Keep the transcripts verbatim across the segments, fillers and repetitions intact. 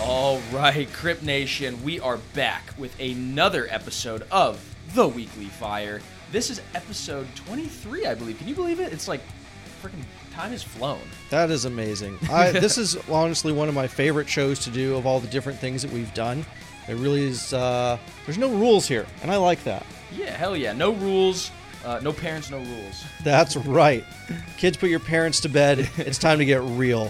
All right, Crypt Nation, we are back with another episode of The Weekly Fire. This is episode twenty-three, I believe. Can you believe it? It's like freaking time has flown. That is amazing. I, this is honestly one of my favorite shows to do of all the different things that we've done. It really is, uh, there's no rules here, and I like that. Yeah, hell yeah. No rules. Uh, no parents, no rules. That's right. Kids, put your parents to bed. It's time to get real.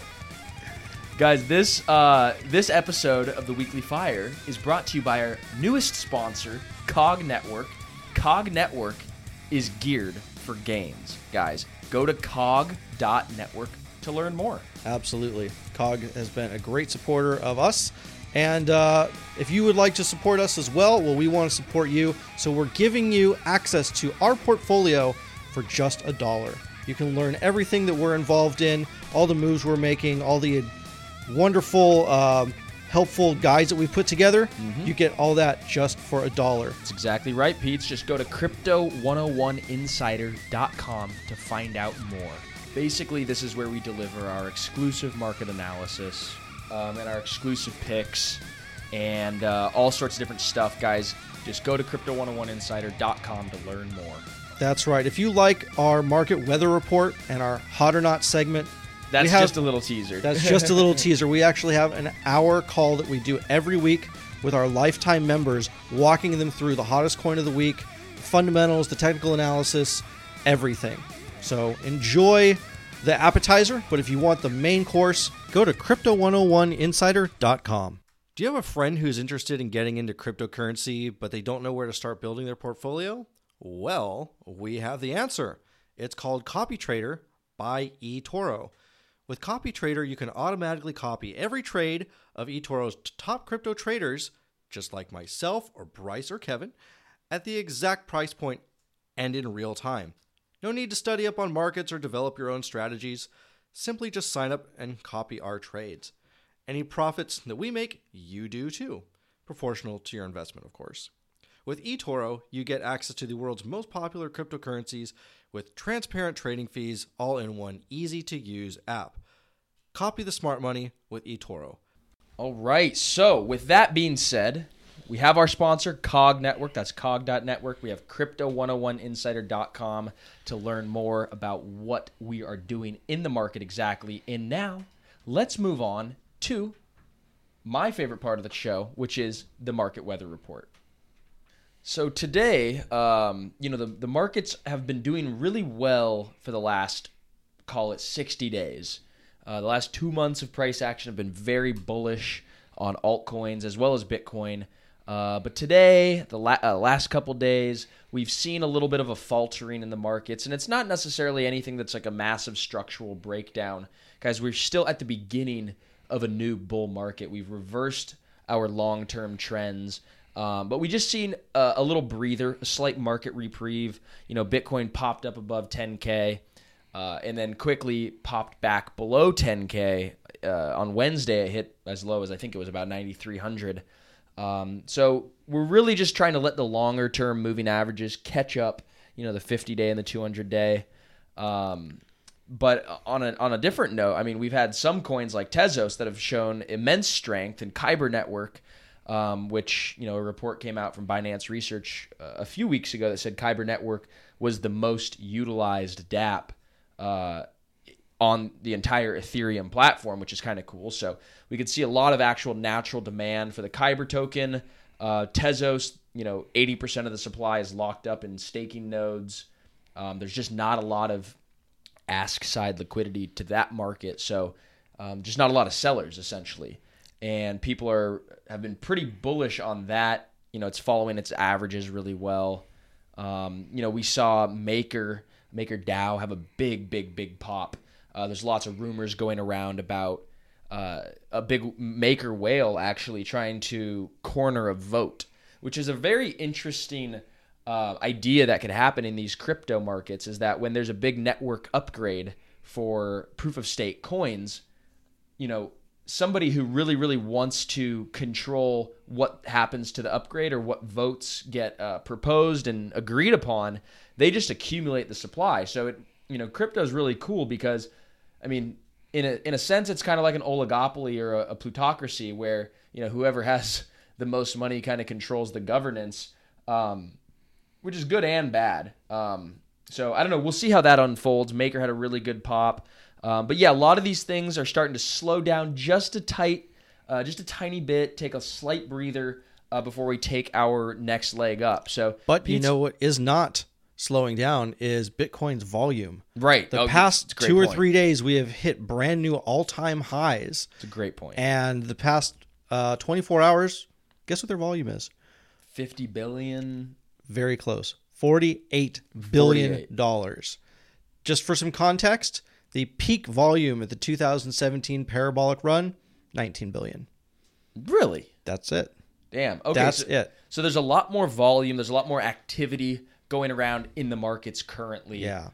Guys, this uh, this episode of The Weekly Fire is brought to you by our newest sponsor, Cog Network. Cog Network is geared for gains. Guys, go to cog dot network to learn more. Absolutely. Cog has been a great supporter of us. And uh, if you would like to support us as well, well, we want to support you. So we're giving you access to our portfolio for just a dollar. You can learn everything that we're involved in, all the moves we're making, all the wonderful, um, helpful guides that we've put together. Mm-hmm. You get all that just for a dollar. That's exactly right, Pete. Just go to crypto one oh one insider dot com to find out more. Basically, this is where we deliver our exclusive market analysis um, and our exclusive picks and uh, all sorts of different stuff, guys. Just go to crypto one oh one insider dot com to learn more. That's right. If you like our market weather report and our Hot or Not segment, That's have, just a little teaser. That's just a little teaser. We actually have an hour call that we do every week with our lifetime members, walking them through the hottest coin of the week, fundamentals, the technical analysis, everything. So enjoy the appetizer, but if you want the main course, go to crypto one oh one insider dot com. Do you have a friend who's interested in getting into cryptocurrency, but they don't know where to start building their portfolio? Well, we have the answer. It's called CopyTrader by eToro. With CopyTrader, you can automatically copy every trade of eToro's top crypto traders, just like myself or Bryce or Kevin, at the exact price point and in real time. No need to study up on markets or develop your own strategies. Simply just sign up and copy our trades. Any profits that we make, you do too. Proportional to your investment, of course. With eToro, you get access to the world's most popular cryptocurrencies with transparent trading fees all in one easy-to-use app. Copy the smart money with eToro. All right, so with that being said, we have our sponsor, Cog Network. That's cog dot network. We have crypto one oh one insider dot com to learn more about what we are doing in the market exactly. And now, let's move on to my favorite part of the show, which is the market weather report. So today, um, you know, the, the markets have been doing really well for the last, call it sixty days. Uh, the last two months of price action have been very bullish on altcoins as well as Bitcoin. Uh, but today, the la- uh, last couple days, we've seen a little bit of a faltering in the markets. And it's not necessarily anything that's like a massive structural breakdown. Guys, we're still at the beginning of a new bull market. We've reversed our long-term trends. Um, but we just seen a, a little breather, a slight market reprieve. You know, Bitcoin popped up above ten K uh, and then quickly popped back below ten K. Uh, on Wednesday, it hit as low as I think it was about ninety-three hundred. Um, so we're really just trying to let the longer-term moving averages catch up, you know, the fifty-day and the two hundred-day. Um, but on a, on a different note, I mean, we've had some coins like Tezos that have shown immense strength, and Kyber Network, Um, which, you know, a report came out from Binance Research uh, a few weeks ago that said Kyber Network was the most utilized dApp uh, on the entire Ethereum platform, which is kind of cool. So we could see a lot of actual natural demand for the Kyber token. Uh, Tezos, you know, eighty percent of the supply is locked up in staking nodes. Um, there's just not a lot of ask side liquidity to that market. So um, just not a lot of sellers, essentially. And people are have been pretty bullish on that. You know, it's following its averages really well. Um, you know, we saw Maker, MakerDAO have a big, big, big pop. Uh, there's lots of rumors going around about uh, a big Maker whale actually trying to corner a vote, which is a very interesting uh, idea that could happen in these crypto markets, is that when there's a big network upgrade for proof-of-stake coins, you know, somebody who really, really wants to control what happens to the upgrade or what votes get uh, proposed and agreed upon, they just accumulate the supply. So, it, you know, crypto is really cool because, I mean, in a in a sense, it's kind of like an oligopoly or a, a plutocracy where you know, whoever has the most money kind of controls the governance, um, which is good and bad. Um, so I don't know. We'll see how that unfolds. Maker had a really good pop. Um, but yeah, a lot of these things are starting to slow down just a tight, uh, just a tiny bit, take a slight breather uh, before we take our next leg up. So, but you know what is not slowing down is Bitcoin's volume. Right. The oh, past two point. or three days, we have hit brand new all-time highs. It's a great point. And the past uh, twenty-four hours, guess what their volume is? fifty billion. Very close. forty-eight billion dollars. Just for some context, the peak volume at the two thousand seventeen parabolic run, nineteen billion. Really? That's it. Damn. Okay. That's so, it. So there's a lot more volume. There's a lot more activity going around in the markets currently. Yeah.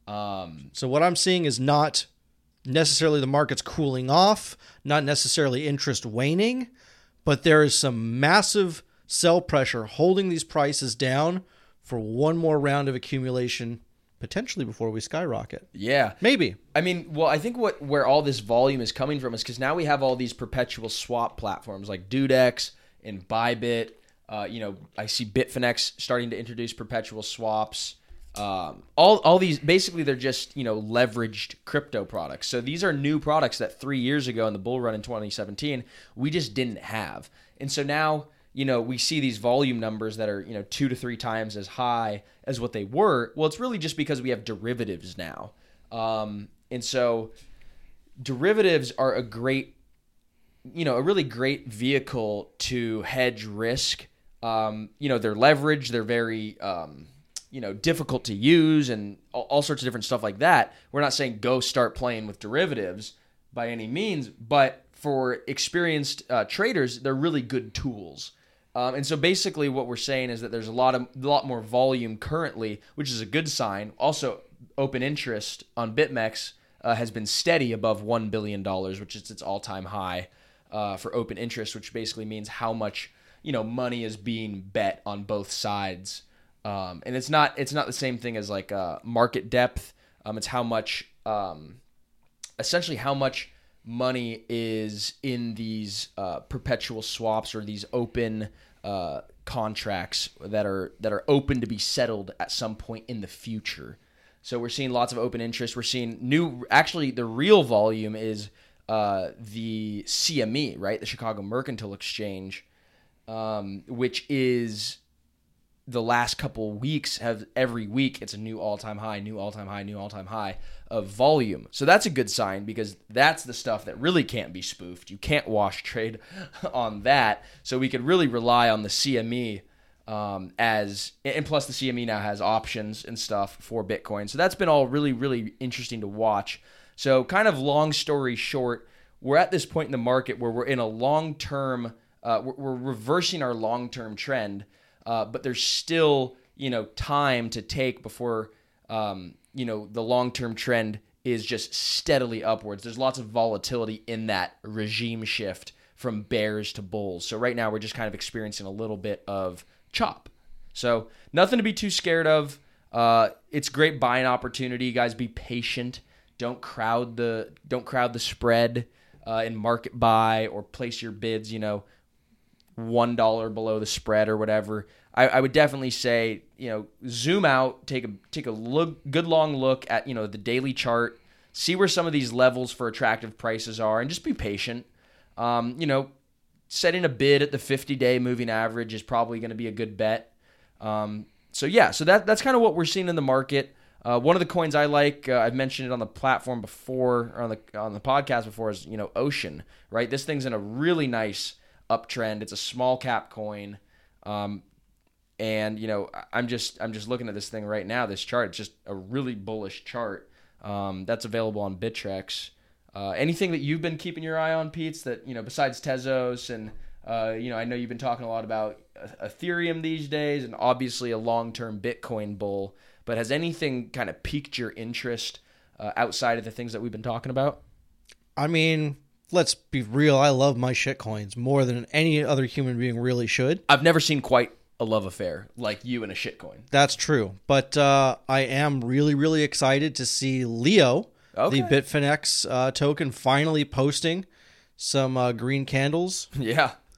Um, so what I'm seeing is not necessarily the market's cooling off, not necessarily interest waning, but there is some massive sell pressure holding these prices down for one more round of accumulation, potentially before we skyrocket. Yeah. Maybe. I mean, well, I think what where all this volume is coming from is because now we have all these perpetual swap platforms like Dudex and Bybit. Uh, you know, I see Bitfinex starting to introduce perpetual swaps. Um, all all these, basically, they're just, you know, leveraged crypto products. So these are new products that three years ago in the bull run in twenty seventeen, we just didn't have. And so now, you know, we see these volume numbers that are, you know, two to three times as high as what they were. Well, it's really just because we have derivatives now. Um, and so derivatives are a great, you know, a really great vehicle to hedge risk. Um, you know, they're leveraged, they're very, um, you know, difficult to use and all, all sorts of different stuff like that. We're not saying go start playing with derivatives by any means, but for experienced uh, traders, they're really good tools. Um, and so basically what we're saying is that there's a lot of a lot more volume currently, which is a good sign. Also, open interest on BitMEX uh, has been steady above one billion dollars, which is its all-time high uh, for open interest, which basically means how much, you know, money is being bet on both sides. Um, and it's not it's not the same thing as like uh, market depth. Um, it's how much, um, essentially how much money is in these uh, perpetual swaps or these open uh, contracts that are that are open to be settled at some point in the future. So we're seeing lots of open interest. We're seeing new. Actually, the real volume is uh, the C M E, right? The Chicago Mercantile Exchange, um, which is the last couple weeks have every week it's a new all-time high, new all-time high, new all-time high of volume. So that's a good sign because that's the stuff that really can't be spoofed. You can't wash trade on that. So we could really rely on the C M E um, as, and plus the C M E now has options and stuff for Bitcoin. So that's been all really, really interesting to watch. So kind of long story short, we're at this point in the market where we're in a long-term, uh, we're, we're reversing our long-term trend. Uh, but there's still, you know, time to take before, um, you know, the long-term trend is just steadily upwards. There's lots of volatility in that regime shift from bears to bulls. So right now we're just kind of experiencing a little bit of chop. So nothing to be too scared of. Uh, it's great buying opportunity. Guys, be patient. Don't crowd the don't crowd the spread uh, in market buy or place your bids, you know, one dollar below the spread or whatever. I, I would definitely say, you know, zoom out, take a take a look, good long look at, you know, the daily chart, see where some of these levels for attractive prices are, and just be patient. Um, you know, setting a bid at the fifty-day moving average is probably going to be a good bet. Um, so yeah, so that that's kind of what we're seeing in the market. Uh, one of the coins I like, uh, I've mentioned it on the platform before, or on the on the podcast before, is, you know, Ocean. Right, this thing's in a really nice uptrend. It's a small cap coin, um, and you know, I'm just I'm just looking at this thing right now. This chart, it's just a really bullish chart. Um, that's available on Bittrex. Uh, anything that you've been keeping your eye on, Pete? That, you know, besides Tezos, and uh, you know, I know you've been talking a lot about Ethereum these days, and obviously a long-term Bitcoin bull. But has anything kind of piqued your interest uh, outside of the things that we've been talking about? I mean, let's be real. I love my shitcoins more than any other human being really should. I've never seen quite a love affair like you and a shitcoin. That's true. But uh, I am really, really excited to see Leo, okay. the Bitfinex uh, token, finally posting some uh, green candles. Yeah.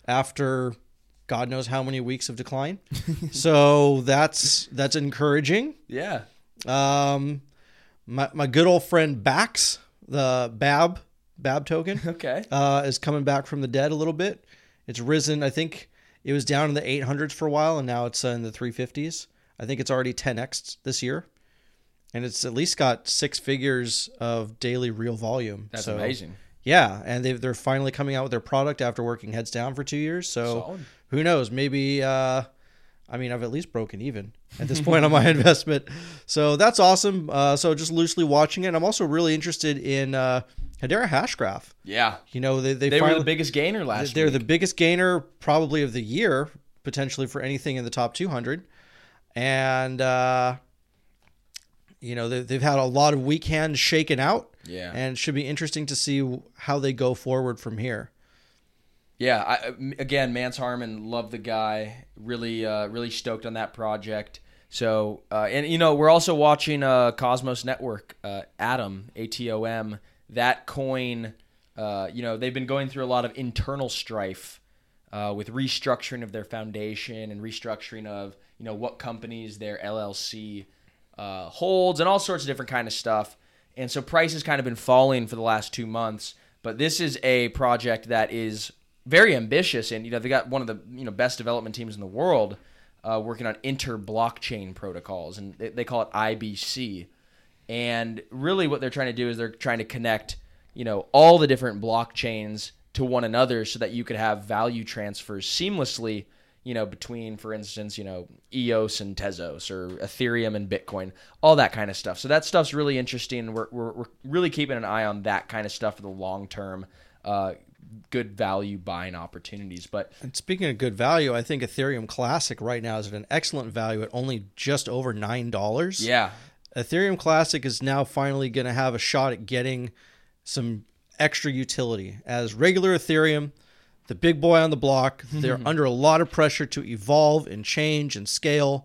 after God knows how many weeks of decline. So that's that's encouraging. Yeah. Um, my my good old friend Bax, the B A B B A B token, Okay. uh, is coming back from the dead a little bit. It's risen. I think it was down in the eight hundreds for a while, and now it's uh, in the three fifties. I think it's already ten x this year, and it's at least got six figures of daily real volume. That's so, amazing. Yeah, and they they're finally coming out with their product after working heads down for two years. So Solid. who knows? Maybe. Uh, I mean, I've at least broken even at this point on my investment. So that's awesome. Uh, so just loosely watching it. I'm also really interested in uh, Hedera Hashgraph. Yeah. You know, they they, They finally, were the biggest gainer last They're week. the biggest gainer probably of the year, potentially for anything in the top two hundred. And, uh, you know, they, they've had a lot of weak hands shaken out. Yeah. And it should be interesting to see how they go forward from here. Yeah, I, again, Mance Harmon, love the guy. Really, uh, really stoked on that project. So, uh, and you know, we're also watching uh, Cosmos Network, uh, Atom, A T O M. That coin, uh, you know, they've been going through a lot of internal strife uh, with restructuring of their foundation and restructuring of, you know, what companies their L L C uh, holds and all sorts of different kind of stuff. And so price has kind of been falling for the last two months. But this is a project that is very ambitious, and you know they got one of the you know best development teams in the world uh, working on inter-blockchain protocols, and they, they call it I B C. And really, what they're trying to do is they're trying to connect you know all the different blockchains to one another, so that you could have value transfers seamlessly, you know between, for instance, you know E O S and Tezos, or Ethereum and Bitcoin, all that kind of stuff. So that stuff's really interesting. We're we're, we're really keeping an eye on that kind of stuff for the long term. Uh, good value buying opportunities. But and speaking of good value, I think Ethereum Classic right now is at an excellent value at only just over nine dollars. Yeah. Ethereum Classic is now finally going to have a shot at getting some extra utility. As regular Ethereum, the big boy on the block, they're under a lot of pressure to evolve and change and scale.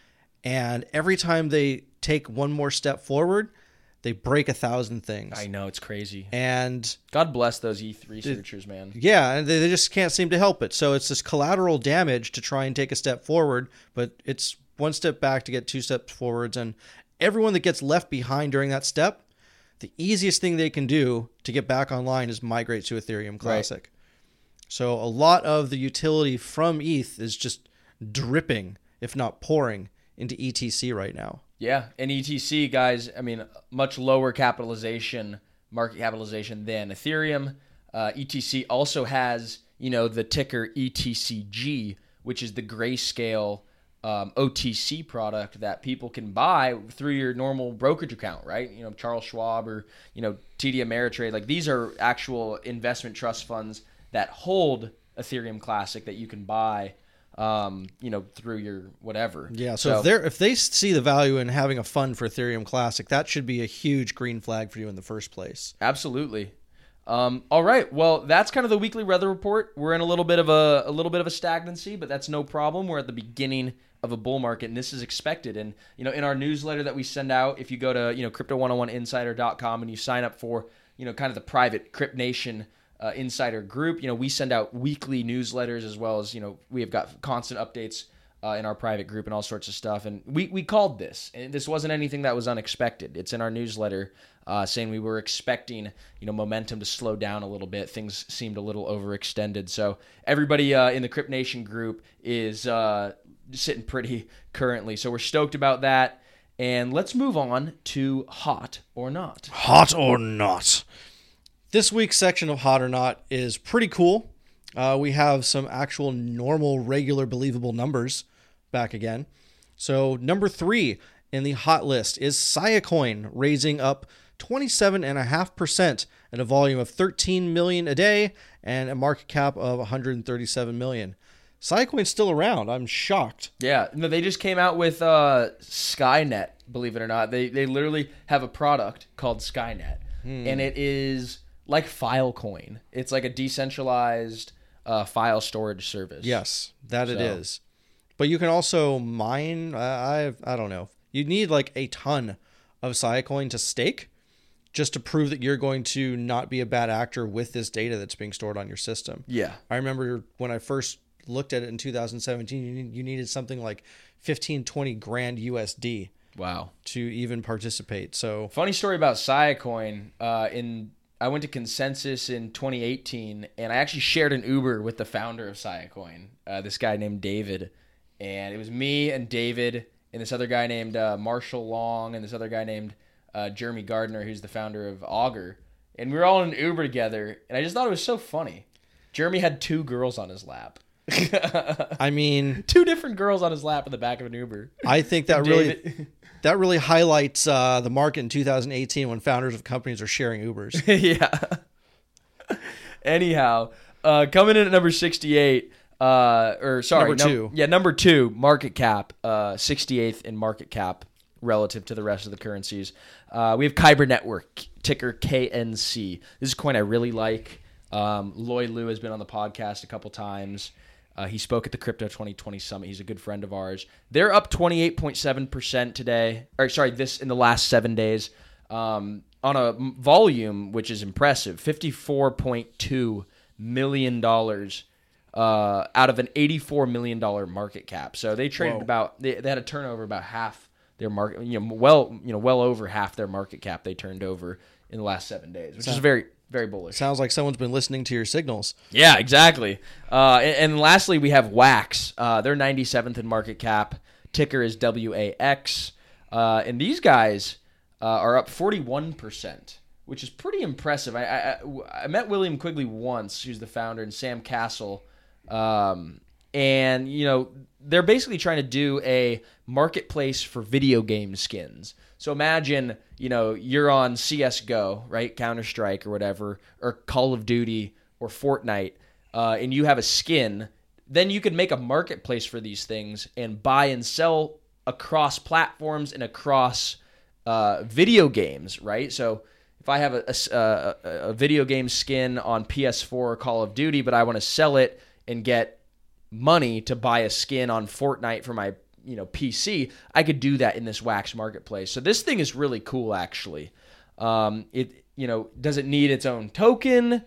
And every time they take one more step forward, they break a thousand things. I know, it's crazy. And God bless those E T H researchers, man. yeah, and they, they just can't seem to help it. So it's this collateral damage to try and take a step forward, but it's one step back to get two steps forwards. And everyone that gets left behind during that step, the easiest thing they can do to get back online is migrate to Ethereum Classic. Right. So a lot of the utility from E T H is just dripping, if not pouring, into E T C right now. Yeah, and E T C, guys, I mean, much lower capitalization, market capitalization than Ethereum. Uh, E T C also has, you know, the ticker E T C G, which is the Grayscale um, O T C product that people can buy through your normal brokerage account, right? You know, Charles Schwab or, you know, T D Ameritrade. Like, these are actual investment trust funds that hold Ethereum Classic that you can buy um, you know, through your whatever. Yeah, so, so if they're if they see the value in having a fund for Ethereum Classic, that should be a huge green flag for you in the first place. Absolutely. Um, all right, well, that's kind of the weekly weather report. We're in a little bit of a a little bit of a stagnancy, but that's no problem. We're at the beginning of a bull market, and this is expected. And you know, in our newsletter that we send out, if you go to you know crypto one oh one insider dot com and you sign up for you know kind of the private Crypt Nation Uh, insider group, you know, we send out weekly newsletters, as well as, you know, we have got constant updates uh, in our private group and all sorts of stuff. And we, we called this, and this wasn't anything that was unexpected. It's in our newsletter uh, saying we were expecting, you know, momentum to slow down a little bit. Things seemed a little overextended. So everybody uh, in the Crypt Nation group is uh, sitting pretty currently. So we're stoked about that. And let's move on to Hot or Not. Hot or Not. This week's section of Hot or Not is pretty cool. Uh, we have some actual normal, regular, believable numbers back again. So number three in the hot list is Siacoin, raising up twenty-seven point five percent at a volume of thirteen million dollars a day and a market cap of one hundred thirty-seven million dollars. Siacoin's still around. I'm shocked. Yeah, no, they just came out with uh, Skynet, believe it or not. They, they literally have a product called Skynet, hmm. and it is like Filecoin. It's like a decentralized uh, file storage service. Yes, that so. it is. But you can also mine. I I, I don't know. You need like a ton of Siacoin to stake, just to prove that you're going to not be a bad actor with this data that's being stored on your system. Yeah. I remember when I first looked at it in two thousand seventeen, you, you needed something like fifteen, twenty grand U S D. Wow. To even participate. So funny story about Siacoin. Uh, in I went to Consensus in twenty eighteen, and I actually shared an Uber with the founder of Siacoin, uh, this guy named David. And it was me and David and this other guy named uh, Marshall Long and this other guy named uh, Jeremy Gardner, who's the founder of Augur. And we were all in an Uber together, and I just thought it was so funny. Jeremy had two girls on his lap. I mean, two different girls on his lap in the back of an Uber. I think that really that really highlights uh, the market in two thousand eighteen when founders of companies are sharing Ubers. Yeah. Anyhow, uh, coming in at number sixty-eight, uh, or sorry, number num- two. Yeah, number two, market cap, uh, sixty-eighth in market cap relative to the rest of the currencies. Uh, we have Kyber Network, ticker K N C. This is a coin I really like. Um, Lloyd Liu has been on the podcast a couple times. Uh, he spoke at the Crypto twenty twenty Summit. He's a good friend of ours. They're up twenty-eight point seven percent today. Or sorry, this in the last seven days um, on a volume which is impressive, fifty-four point two million dollars uh, out of an eighty-four million dollars market cap. So they traded Whoa. about they, they had a turnover about half their market, you know, well, you know, well over half their market cap they turned over in the last seven days, which So- is very very bullish. Sounds like someone's been listening to your signals. Yeah, exactly. Uh, and, and lastly, we have Wax. Uh, they're ninety-seventh in market cap. Ticker is W A X. Uh, and these guys uh, are up forty-one percent, which is pretty impressive. I, I, I met William Quigley once, who's the founder, and Sam Castle. Um, and, you know, they're basically trying to do a marketplace for video game skins. So imagine, you know, you're on C S G O, right? Counter-Strike or whatever, or Call of Duty or Fortnite, uh, and you have a skin. Then you could make a marketplace for these things and buy and sell across platforms and across uh, video games, right? So if I have a, a, a video game skin on P S four or Call of Duty, but I want to sell it and get money to buy a skin on Fortnite for my you know, P C, I could do that in this Wax marketplace. So this thing is really cool, actually. Um, it, you know, does it need its own token?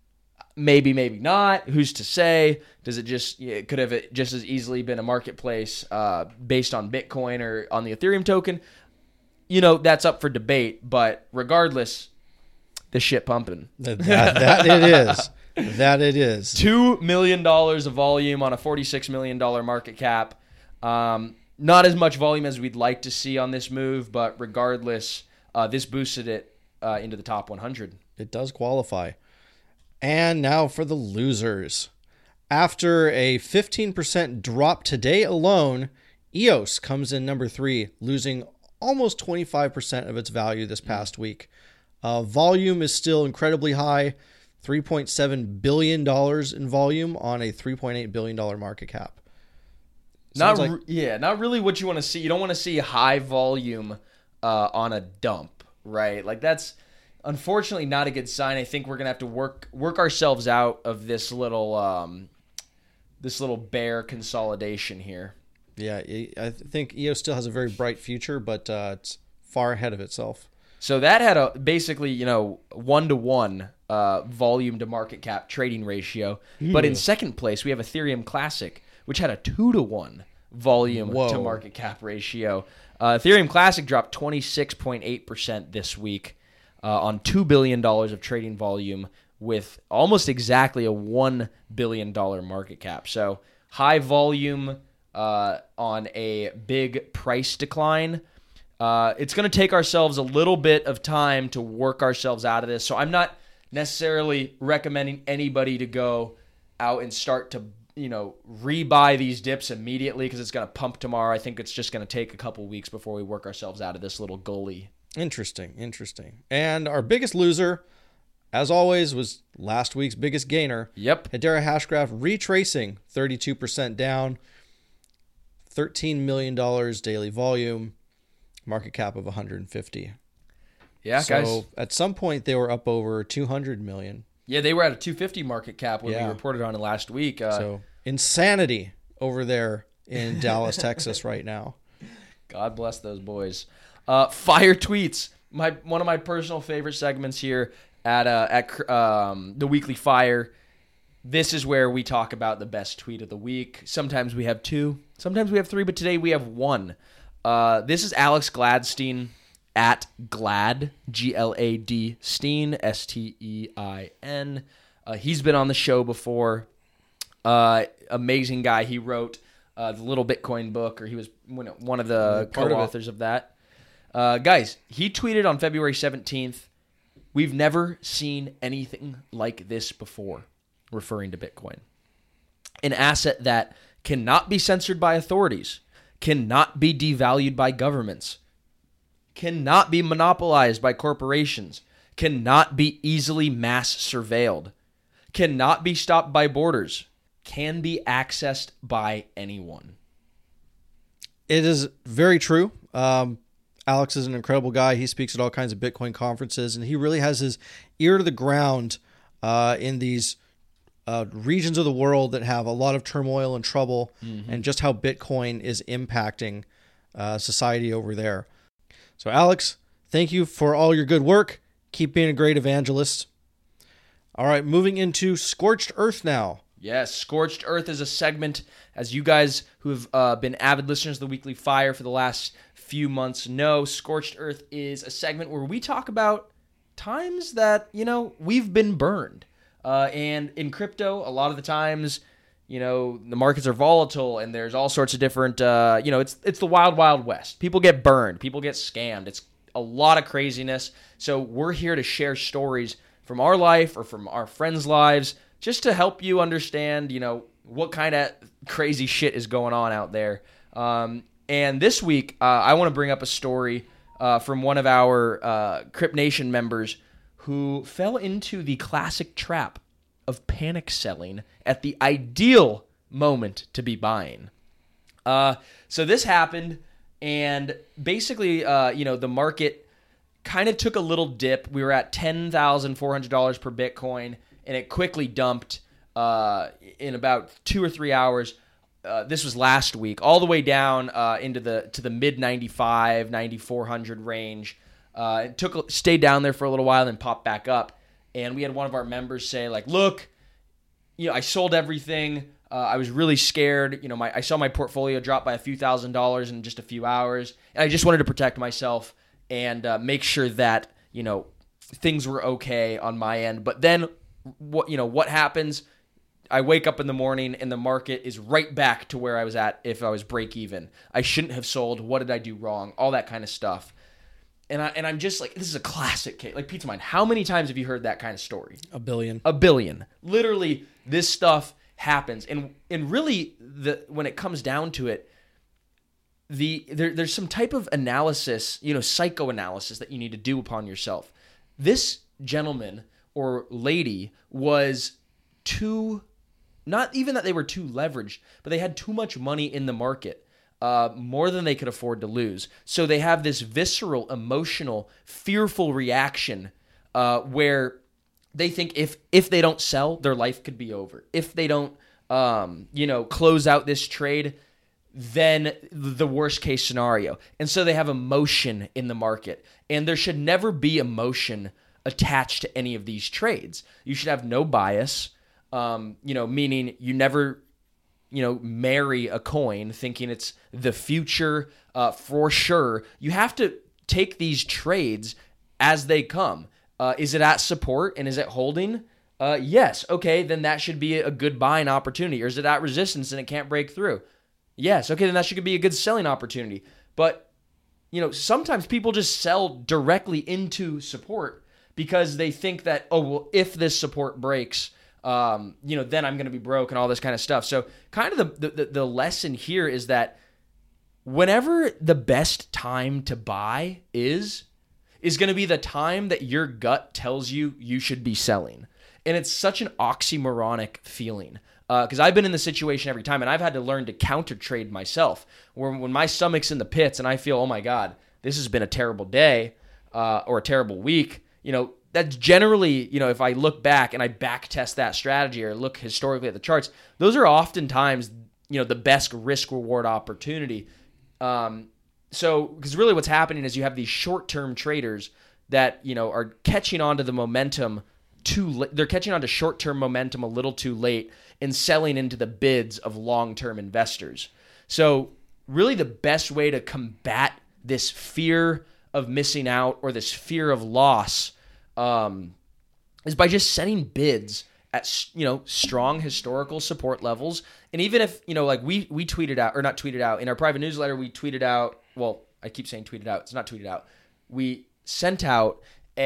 Maybe, maybe not. Who's to say? Does it just, it could have it just as easily been a marketplace uh, based on Bitcoin or on the Ethereum token? You know, that's up for debate, but regardless, the shit pumping. That, that it is. That it is. two million dollars of volume on a forty-six million dollars market cap. Um, not as much volume as we'd like to see on this move, but regardless, uh, this boosted it uh, into the top one hundred. It does qualify. And now for the losers. After a fifteen percent drop today alone, E O S comes in number three, losing almost twenty-five percent of its value this past week. Uh, volume is still incredibly high, three point seven billion dollars in volume on a three point eight billion dollars market cap. Not Sounds re- like- yeah, not really what you want to see. You don't want to see high volume uh, on a dump, right? Like that's unfortunately not a good sign. I think we're gonna have to work work ourselves out of this little um, this little bear consolidation here. Yeah, I think E O S still has a very bright future, but uh, it's far ahead of itself. So that had a basically, you know, one to one uh, volume to market cap trading ratio. But in second place, we have Ethereum Classic, which had a two to one volume Whoa. to market cap ratio. Uh, Ethereum Classic dropped twenty-six point eight percent this week uh, on two billion dollars of trading volume with almost exactly a one billion dollars market cap. So high volume uh, on a big price decline. Uh, it's going to take ourselves a little bit of time to work ourselves out of this. So I'm not necessarily recommending anybody to go out and start to, you know, rebuy these dips immediately because it's going to pump tomorrow. I think it's just going to take a couple weeks before we work ourselves out of this little gully. Interesting, interesting. And our biggest loser, as always, was last week's biggest gainer. Yep. Hedera Hashgraph retracing thirty-two percent down, thirteen million dollars daily volume, market cap of one hundred fifty. Yeah, so guys. at some point they were up over two hundred million. Yeah, they were at a two fifty market cap when Yeah. we reported on it last week. Uh, So insanity over there in Dallas, Texas right now. God bless those boys. Uh, fire tweets. my one of my personal favorite segments here at uh, at um, the Weekly Fire. This is where we talk about the best tweet of the week. Sometimes we have two, sometimes we have three, but today we have one. Uh, this is Alex Gladstein at Glad, G L A D Steen, S T E I N. Uh, he's been on the show before. Uh, amazing guy. He wrote uh, the Little Bitcoin book, or he was one of the Part co-authors of, of that. Uh, guys, he tweeted on February seventeenth, "We've never seen anything like this before," referring to Bitcoin. An asset that cannot be censored by authorities, cannot be devalued by governments, cannot be monopolized by corporations, cannot be easily mass surveilled, cannot be stopped by borders, can be accessed by anyone. It is very true. Um, Alex is an incredible guy. He speaks at all kinds of Bitcoin conferences, and he really has his ear to the ground uh, in these Uh, regions of the world that have a lot of turmoil and trouble, mm-hmm. and just how Bitcoin is impacting uh, society over there. So, Alex, thank you for all your good work. Keep being a great evangelist. All right, moving into Scorched Earth now. Yes, Scorched Earth is a segment, as you guys who have uh, been avid listeners of the Weekly Fire for the last few months know, Scorched Earth is a segment where we talk about times that, you know, we've been burned. Uh, and in crypto, a lot of the times, you know, the markets are volatile and there's all sorts of different, uh, you know, it's it's the wild, wild west. People get burned. People get scammed. It's a lot of craziness. So we're here to share stories from our life or from our friends' lives just to help you understand, you know, what kind of crazy shit is going on out there. Um, and this week, uh, I want to bring up a story uh, from one of our uh, Crypt Nation members who fell into the classic trap of panic selling at the ideal moment to be buying. Uh, so this happened, and basically, uh, you know, the market kind of took a little dip. We were at ten thousand four hundred dollars per Bitcoin, and it quickly dumped uh, in about two or three hours. Uh, this was last week, all the way down uh, into the to the mid ninety-five, ninety-four hundred range. Uh, it took stayed down there for a little while and popped back up. And we had one of our members say, like, look, you know, I sold everything. Uh, I was really scared. You know, my I saw my portfolio drop by a few thousand dollars in just a few hours. And I just wanted to protect myself and uh, make sure that, you know, things were okay on my end. But then, what you know, what happens? I wake up in the morning and the market is right back to where I was at if I was break even. I shouldn't have sold. What did I do wrong? All that kind of stuff. And, I, and I'm just like, this is a classic case. Like, Pizza Mind, how many times have you heard that kind of story? A billion. A billion. Literally, this stuff happens. And and really, the when it comes down to it, the there, there's some type of analysis, you know, psychoanalysis that you need to do upon yourself. This gentleman or lady was too, not even that they were too leveraged, but they had too much money in the market. Uh, more than they could afford to lose. So they have this visceral, emotional, fearful reaction uh, where they think if if they don't sell, their life could be over. If they don't, um, you know, close out this trade, then the worst case scenario. And so they have emotion in the market. And there should never be emotion attached to any of these trades. You should have no bias, um, you know, meaning you never... you know, marry a coin thinking it's the future uh, for sure. You have to take these trades as they come. Uh, is it at support and is it holding? Uh, yes. Okay, then that should be a good buying opportunity. Or is it at resistance and it can't break through? Yes. Okay, then that should be a good selling opportunity. But, you know, sometimes people just sell directly into support because they think that, oh, well, if this support breaks, Um, you know, then I'm going to be broke and all this kind of stuff. So kind of the, the the lesson here is that whenever the best time to buy is, is going to be the time that your gut tells you you should be selling. And it's such an oxymoronic feeling because uh, I've been in the situation every time and I've had to learn to counter trade myself. Where when my stomach's in the pits and I feel, oh my God, this has been a terrible day uh, or a terrible week, you know, that's generally, you know, if I look back and I back test that strategy or look historically at the charts, those are oftentimes, you know, the best risk reward opportunity. Um, so because really what's happening is you have these short-term traders that, you know, are catching on to the momentum too late. They're catching on to short-term momentum a little too late and selling into the bids of long-term investors. So really the best way to combat this fear of missing out or this fear of loss um, is by just setting bids at, you know, strong historical support levels. And even if, you know, like we we tweeted out, or not tweeted out, in our private newsletter, we tweeted out, well, I keep saying tweeted out, it's not tweeted out. We sent out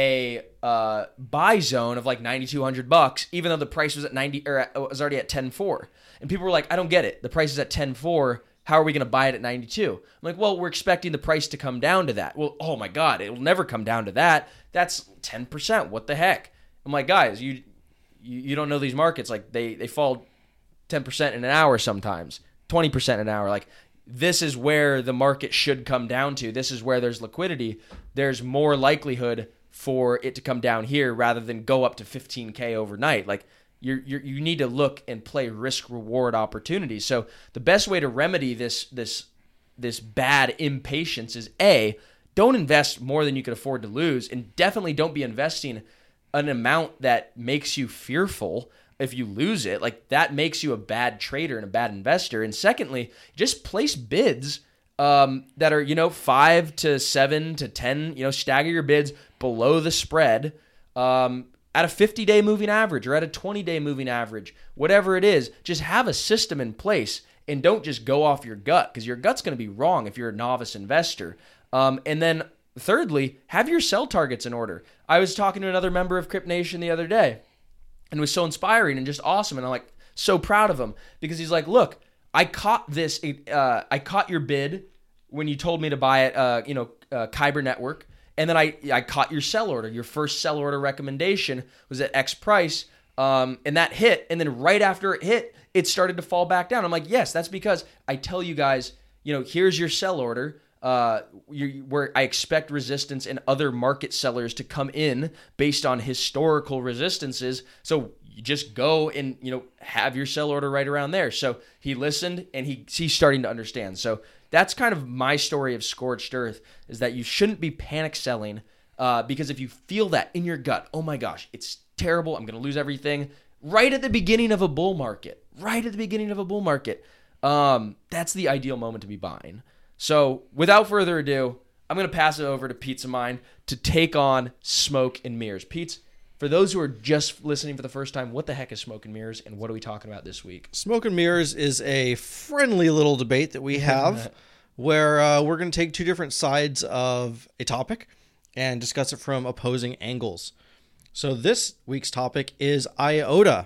a uh, buy zone of like ninety-two hundred bucks, even though the price was at ninety or at, was already at ten four. And people were like, I don't get it. The price is at ten four. How are we going to buy it at ninety-two? I'm like, well, we're expecting the price to come down to that. Well, oh my God, it will never come down to that. That's ten percent. What the heck? I'm like, guys, you you, you don't know these markets. Like they, they fall ten percent in an hour sometimes, twenty percent in an hour. Like this is where the market should come down to. This is where there's liquidity. There's more likelihood for it to come down here rather than go up to fifteen K overnight. Like you're, you're, you need to look and play risk reward opportunities. So the best way to remedy this this this bad impatience is A, don't invest more than you can afford to lose, and definitely don't be investing an amount that makes you fearful if you lose it. Like that makes you a bad trader and a bad investor. And secondly, just place bids um, that are, you know, five to seven to ten, you know, stagger your bids below the spread um, at a fifty-day moving average or at a twenty-day moving average, whatever it is. Just have a system in place and don't just go off your gut, because your gut's going to be wrong if you're a novice investor. Um, and then thirdly, have your sell targets in order. I was talking to another member of Crypt Nation the other day, and it was so inspiring and just awesome. And I'm like so proud of him, because he's like, look, I caught this, uh, I caught your bid when you told me to buy it, uh, you know, uh, Kyber Network. And then I, I caught your sell order. Your first sell order recommendation was at X price. Um, and that hit. And then right after it hit, it started to fall back down. I'm like, yes, that's because I tell you guys, you know, here's your sell order. Uh, you, where I expect resistance and other market sellers to come in based on historical resistances. So you just go and, you know, have your sell order right around there. So he listened and he he's starting to understand. So that's kind of my story of Scorched Earth, is that you shouldn't be panic selling uh, because if you feel that in your gut, oh my gosh, it's terrible, I'm going to lose everything, right at the beginning of a bull market, right at the beginning of a bull market, um, that's the ideal moment to be buying. So without further ado, I'm going to pass it over to Pizza Mind to take on Smoke and Mirrors. Pete, for those who are just listening for the first time, what the heck is Smoke and Mirrors, and what are we talking about this week? Smoke and Mirrors is a friendly little debate that we have where uh, we're going to take two different sides of a topic and discuss it from opposing angles. So this week's topic is IOTA.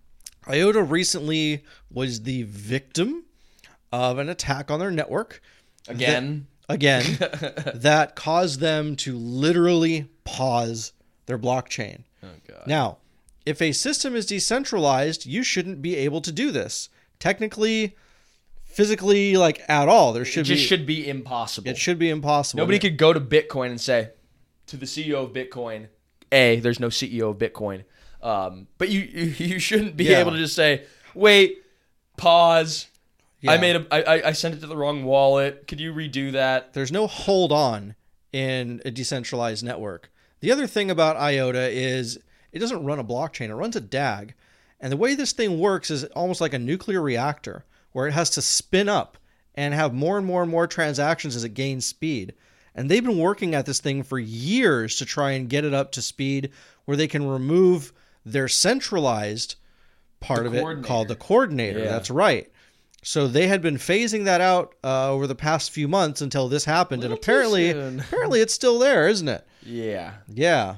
IOTA recently was the victim of an attack on their network. Again. That, again, that caused them to literally pause their blockchain. Oh, God. Now, if a system is decentralized, you shouldn't be able to do this. Technically, physically, like at all. There should it just be, should be impossible. It should be impossible. Nobody could go to Bitcoin and say to the C E O of Bitcoin, A, there's no C E O of Bitcoin. Um, but you, you you shouldn't be Yeah. able to just say, wait, pause. Yeah. I made a I, I sent it to the wrong wallet. Could you redo that? There's no hold on in a decentralized network. The other thing about IOTA is it doesn't run a blockchain. It runs a D A G. And the way this thing works is almost like a nuclear reactor, where it has to spin up and have more and more and more transactions as it gains speed. And they've been working at this thing for years to try and get it up to speed where they can remove their centralized part The of it coordinator. called the coordinator. Yeah. That's right. So they had been phasing that out uh, over the past few months until this happened. And Little too apparently, soon. apparently it's still there, isn't it? Yeah. Yeah.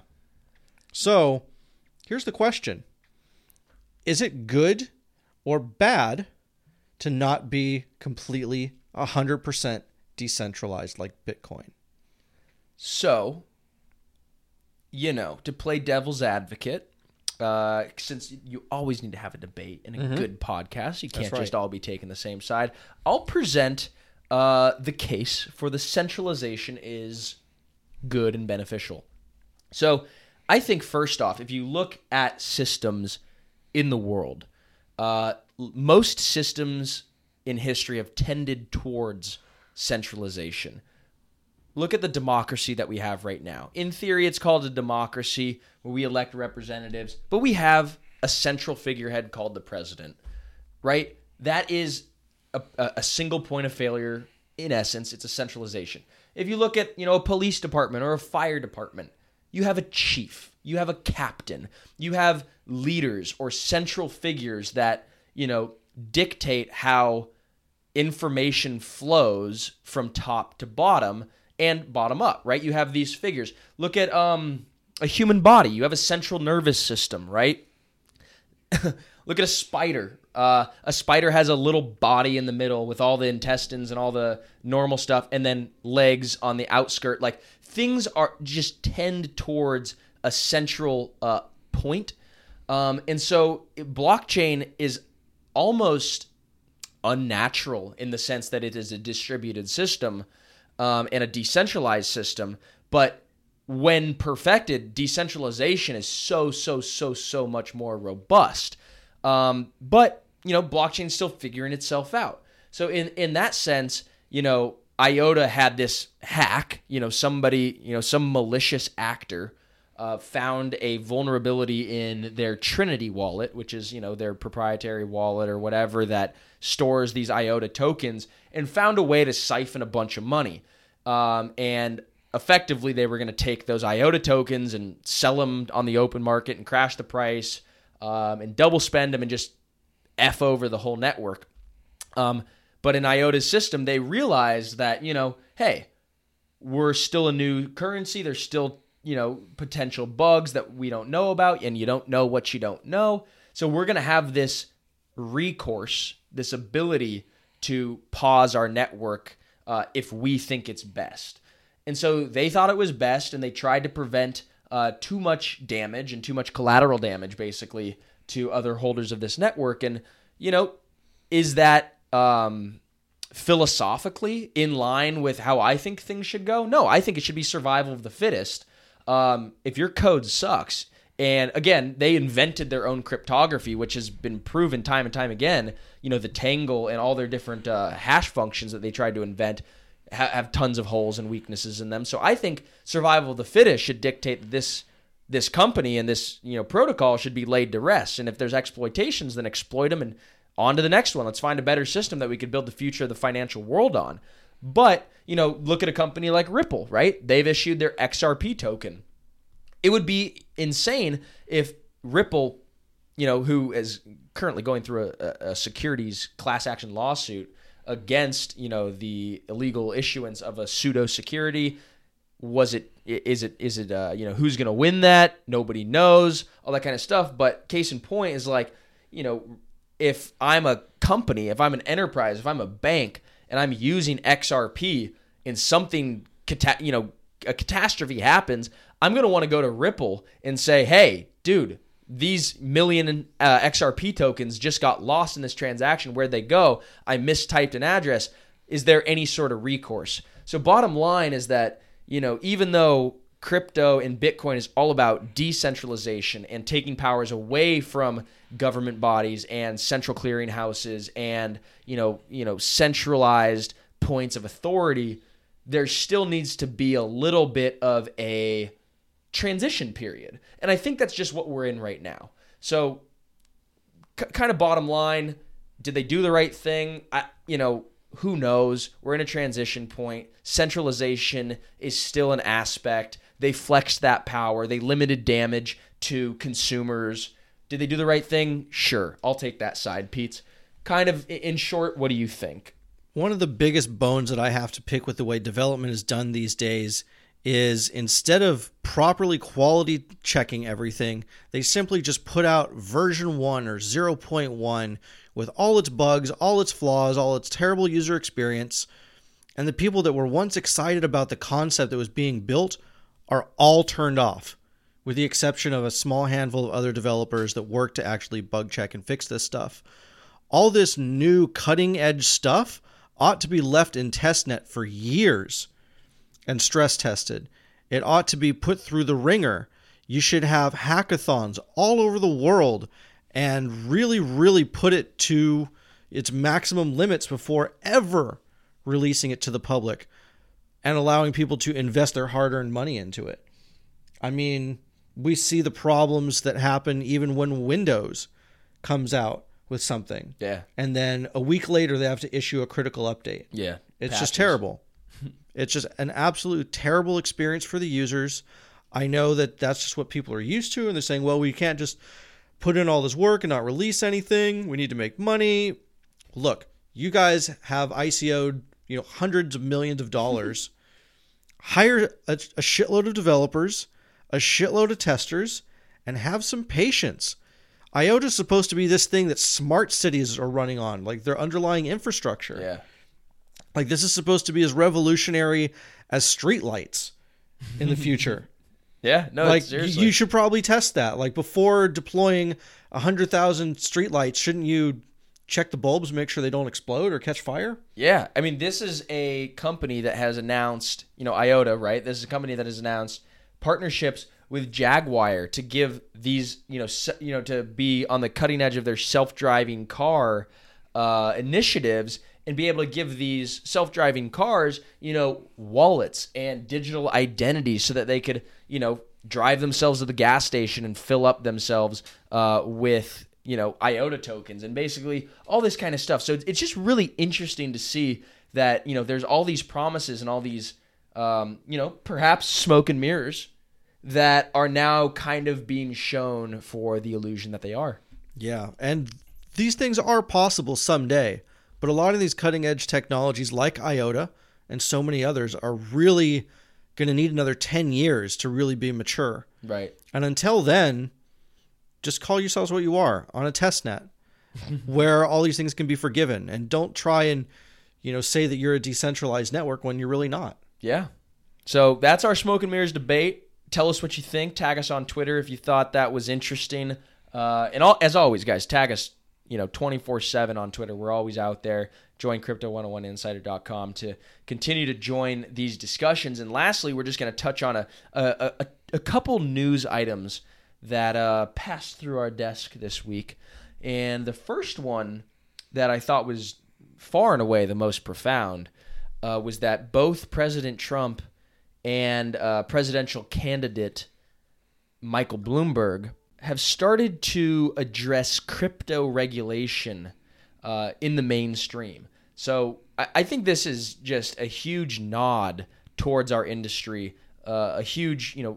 So here's the question. Is it good or bad to not be completely one hundred percent decentralized like Bitcoin? So, you know, to play devil's advocate, uh, since you always need to have a debate in a Mhm. good podcast, you can't That's right. just all be taking the same side. I'll present uh, the case for the centralization is good and beneficial. So, I think first off, if you look at systems in the world, uh, most systems in history have tended towards centralization. look at the democracy that we have right now. In theory, it's called a democracy where we elect representatives, but we have a central figurehead called the president, right? That is a, a single point of failure. In essence, it's a centralization. If you look at, you know, a police department or a fire department, you have a chief, you have a captain, you have leaders or central figures that, you know, dictate how information flows from top to bottom and bottom up, right? You have these figures. Look at um, a human body. You have a central nervous system, right? Look at a spider. Uh, a spider has a little body in the middle with all the intestines and all the normal stuff, and then legs on the outskirt. Like, things are just tend towards a central uh, point. Um, and so blockchain is almost unnatural in the sense that it is a distributed system um, and a decentralized system. But when perfected, decentralization is so, so, so, so much more robust. Um, but, you know, blockchain's still figuring itself out. So in, in that sense, you know, IOTA had this hack, you know, somebody, you know, some malicious actor uh, found a vulnerability in their Trinity wallet, which is, you know, their proprietary wallet or whatever that stores these IOTA tokens, and found a way to siphon a bunch of money. Um, and effectively, they were going to take those IOTA tokens and sell them on the open market and crash the price um, and double spend them and just F over the whole network. Um, but in IOTA's system, they realized that, you know, hey, we're still a new currency. There's still, you know, potential bugs that we don't know about, and you don't know what you don't know. So we're going to have this recourse, this ability to pause our network uh, if we think it's best. And so they thought it was best, and they tried to prevent uh, too much damage and too much collateral damage, basically, to other holders of this network. And, you know, is that um, philosophically in line with how I think things should go? No, I think it should be survival of the fittest. Um, if your code sucks, and again, they invented their own cryptography, which has been proven time and time again, you know, the Tangle and all their different uh, hash functions that they tried to invent have tons of holes and weaknesses in them. So I think survival of the fittest should dictate that this this company and this, you know, protocol should be laid to rest. And if there's exploitations, then exploit them and on to the next one. Let's find a better system that we could build the future of the financial world on. But, you know, look at a company like Ripple, right? They've issued their X R P token. It would be insane if Ripple, you know, who is currently going through a, a securities class action lawsuit against, you know, the illegal issuance of a pseudo security. Was it, is it, is it, uh, you know, who's going to win that? Nobody knows, all that kind of stuff. But case in point is like, you know, if I'm a company, if I'm an enterprise, if I'm a bank and I'm using X R P and something, you know, a catastrophe happens, I'm going to want to go to Ripple and say, hey, dude, these million uh, X R P tokens just got lost in this transaction. Where'd they go? I mistyped an address. Is there any sort of recourse? So bottom line is that, you know, even though crypto and Bitcoin is all about decentralization and taking powers away from government bodies and central clearinghouses and, you know, you know, centralized points of authority, there still needs to be a little bit of a transition period. And I think that's just what we're in right now. So c- kind of bottom line, did they do the right thing? I, you know, who knows? We're in a transition point. Centralization is still an aspect. They flexed that power. They limited damage to consumers. Did they do the right thing? Sure. I'll take that side, Pete. Kind of in short, what do you think? One of the biggest bones that I have to pick with the way development is done these days is instead of properly quality checking everything, they simply just put out version one or zero point one with all its bugs, all its flaws, all its terrible user experience. And the people that were once excited about the concept that was being built are all turned off, with the exception of a small handful of other developers that work to actually bug check and fix this stuff. All this new cutting edge stuff ought to be left in testnet for years and stress tested. It ought to be put through the ringer. You should have hackathons all over the world and really, really put it to its maximum limits before ever releasing it to the public. and allowing people to invest their hard-earned money into it. I mean, we see the problems that happen even when Windows comes out with something. Yeah. And then a week later, they have to issue a critical update. Yeah. It's Patches. just terrible. It's just an absolute terrible experience for the users. I know that that's just what people are used to, and they're saying, well, we can't just put in all this work and not release anything. We need to make money. Look, you guys have I C O'd, you know, hundreds of millions of dollars. Hire a, a shitload of developers, a shitload of testers, and have some patience. I O T A is supposed to be this thing that smart cities are running on, like their underlying infrastructure. Yeah. Like this is supposed to be as revolutionary as streetlights in the future. Yeah, no, like seriously. you should probably test that. Like before deploying a hundred thousand streetlights, shouldn't you check the bulbs, make sure they don't explode or catch fire? Yeah, I mean, this is a company that has announced, you know, I O T A, right? This is a company that has announced partnerships with Jaguar to give these, you know, se- you know, to be on the cutting edge of their self-driving car uh, initiatives, and be able to give these self-driving cars, you know, wallets and digital identities so that they could, you know, drive themselves to the gas station and fill up themselves uh, with, you know, I O T A tokens and basically all this kind of stuff. So it's just really interesting to see that, you know, there's all these promises and all these, um, you know, perhaps smoke and mirrors that are now kind of being shown for the illusion that they are. Yeah, and these things are possible someday. But a lot of these cutting-edge technologies like I O T A and so many others are really going to need another ten years to really be mature. Right. And until then, just call yourselves what you are on a test net where all these things can be forgiven. And don't try and, you know, say that you're a decentralized network when you're really not. Yeah. So that's our smoke and mirrors debate. Tell us what you think. Tag us on Twitter if you thought that was interesting. Uh, and all, as always, guys, tag us, you know, twenty-four seven on Twitter. We're always out there. Join crypto one oh one insider dot com to continue to join these discussions. And lastly, we're just going to touch on a a, a a couple news items that uh, passed through our desk this week. And the first one that I thought was far and away the most profound uh, was that both President Trump and uh, presidential candidate Michael Bloomberg have started to address crypto regulation uh, in the mainstream. So I, I think this is just a huge nod towards our industry, uh, a huge, you know,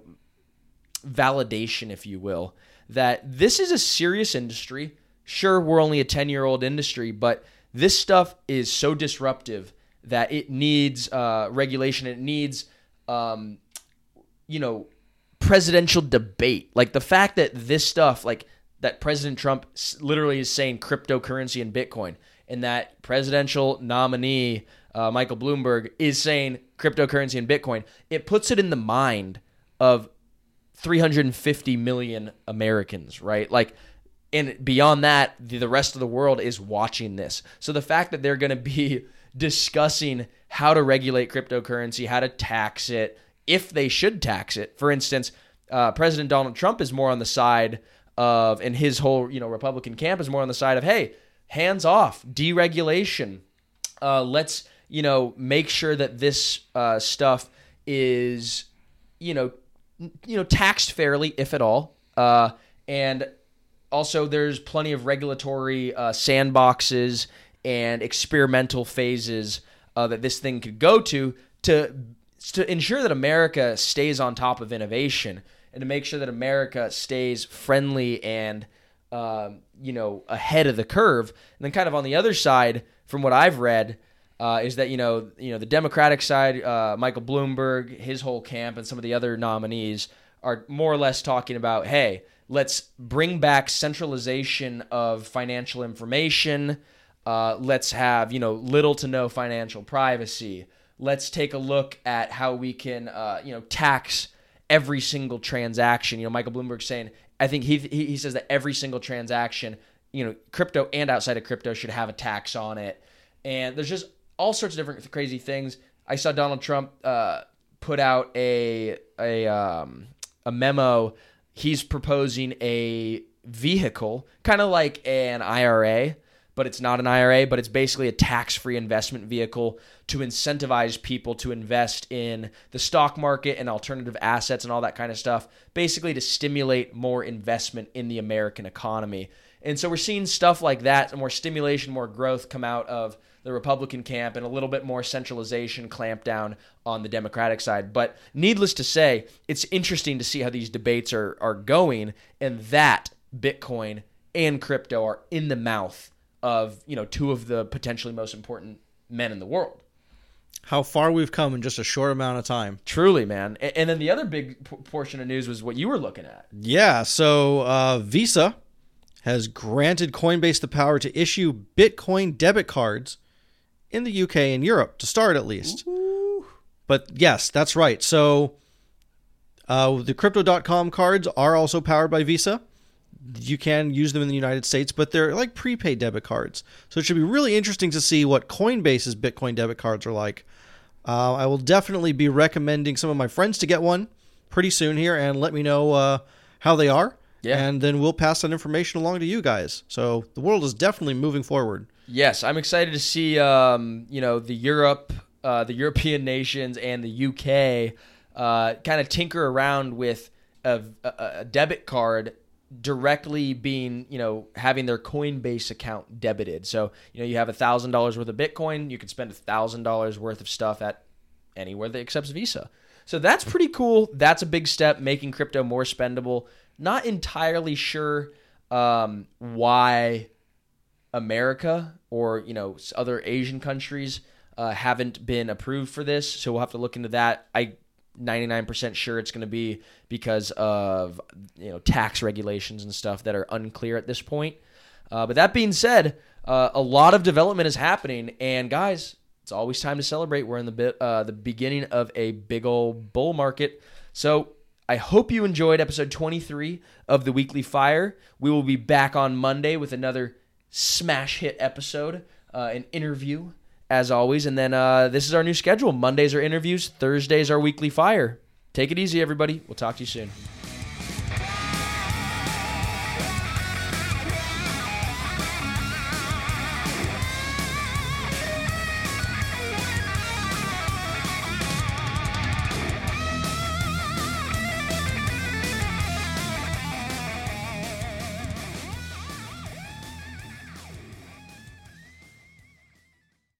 validation, if you will, that this is a serious industry. Sure, we're only a ten-year-old industry, but this stuff is so disruptive that it needs uh, regulation. It needs, um, you know, presidential debate. Like the fact that this stuff, like that President Trump literally is saying cryptocurrency and Bitcoin, and that presidential nominee uh, Michael Bloomberg is saying cryptocurrency and Bitcoin, it puts it in the mind of three hundred fifty million Americans, right? Like, and beyond that, the, the rest of the world is watching this. So the fact that they're going to be discussing how to regulate cryptocurrency, how to tax it, if they should tax it. For instance, uh, President Donald Trump is more on the side of, and his whole, you know, Republican camp is more on the side of, hey, hands off, deregulation. Uh, let's, you know, make sure that this uh, stuff is, you know, n- you know, taxed fairly, if at all. Uh, and also, there's plenty of regulatory uh, sandboxes and experimental phases uh, that this thing could go to to to ensure that America stays on top of innovation and to make sure that America stays friendly and, um, you know, ahead of the curve. And then kind of on the other side, from what I've read, uh, is that, you know, you know, the Democratic side, uh, Michael Bloomberg, his whole camp, and some of the other nominees are more or less talking about, hey, let's bring back centralization of financial information. Uh, let's have, you know, little to no financial privacy. Let's take a look at how we can, uh, you know, tax every single transaction. You know, Michael Bloomberg saying, I think he he says that every single transaction, you know, crypto and outside of crypto should have a tax on it. And there's just all sorts of different crazy things. I saw Donald Trump uh, put out a a um, a memo. He's proposing a vehicle, kind of like an I R A, but it's not an I R A, but it's basically a tax-free investment vehicle to incentivize people to invest in the stock market and alternative assets and all that kind of stuff, basically to stimulate more investment in the American economy. And so we're seeing stuff like that, more stimulation, more growth come out of the Republican camp, and a little bit more centralization, clampdown on the Democratic side. But needless to say, it's interesting to see how these debates are are going, and that Bitcoin and crypto are in the mouth of, you know, two of the potentially most important men in the world. How far we've come in just a short amount of time. Truly, man. And, and then the other big p- portion of news was what you were looking at. Yeah, so uh, Visa has granted Coinbase the power to issue Bitcoin debit cards in the U K and Europe, to start at least. Ooh. But yes, that's right. So uh, the Crypto dot com cards are also powered by Visa. You can use them in the United States, but they're like prepaid debit cards. So it should be really interesting to see what Coinbase's Bitcoin debit cards are like. Uh, I will definitely be recommending some of my friends to get one pretty soon here, and let me know uh, how they are. Yeah. And then we'll pass that information along to you guys. So the world is definitely moving forward. Yes, I'm excited to see, um, you know, the Europe, uh, the European nations and the U K uh, kind of tinker around with a, a, a debit card directly being, you know, having their Coinbase account debited. So, you know, you have one thousand dollars worth of Bitcoin, you can spend one thousand dollars worth of stuff at anywhere that accepts Visa. So that's pretty cool. That's a big step, making crypto more spendable. Not entirely sure um, why America or, you know, other Asian countries uh, haven't been approved for this. So we'll have to look into that. I ninety-nine percent sure it's going to be because of, you know, tax regulations and stuff that are unclear at this point. Uh, but that being said, uh, a lot of development is happening, and guys, it's always time to celebrate. We're in the bit uh, the beginning of a big old bull market. So I hope you enjoyed episode twenty-three of the Weekly Fire. We will be back on Monday with another smash hit episode, uh, an interview, as always. And then uh, this is our new schedule. Mondays are interviews. Thursdays are Weekly Fire. Take it easy, everybody. We'll talk to you soon.